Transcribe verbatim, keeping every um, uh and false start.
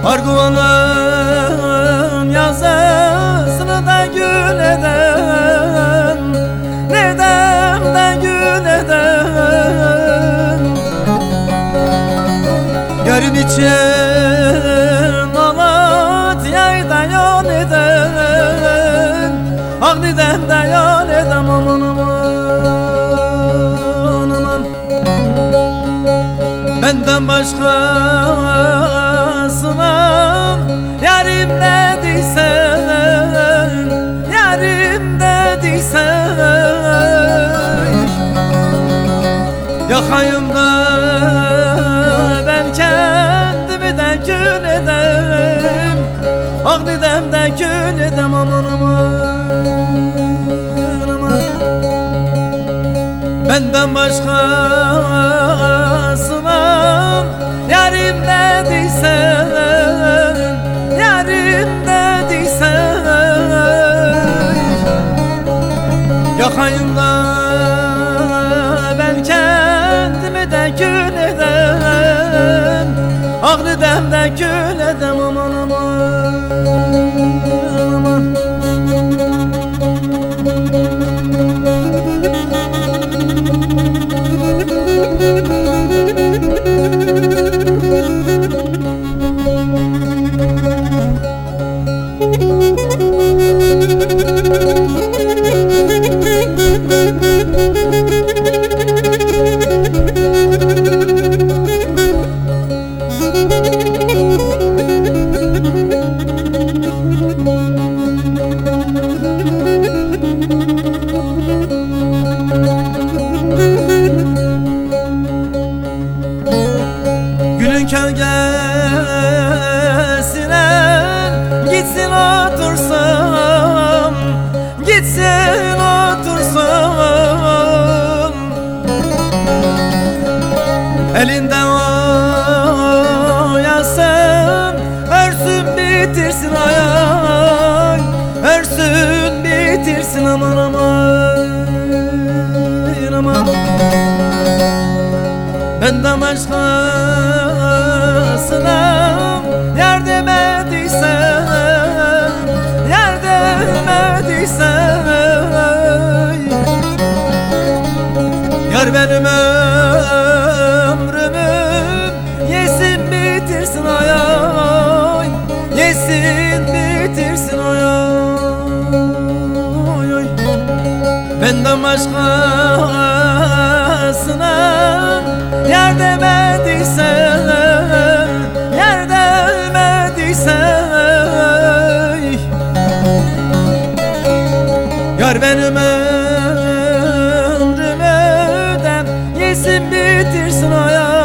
Arguvanın yazısını da gül eden, nedem de gül eden. Görün için Malatya'yı da yol eden, Ağrı'dan da yol eden. Aman aman aman, benden başkasına yarim dediysen, yarim dediysen, yakayım da ben kendimi de kül edem, Ağrı'dan da kül edem. Aman aman aman, benden başkasına yarim dediysen, yarim dediysen, yakayım da ben kendimi de kül edem, Ağrı'dan da kül edem. Aman aman aman. Gülün kölgesine gitsin otursam, gitsin otursam, elinden oyasın, örsün bitirsin ay ay, örsün bitirsin. Aman aman aman, benden başkasına yardım ediysen, yardım ediysen, yar benim ömrümü yesin bitirsin ay ay, yesin bitirsin ay ay. Benden başkasına yardım ediysen, yardım ediysen, yar benim ömrümden yesin bitirsin ay ay.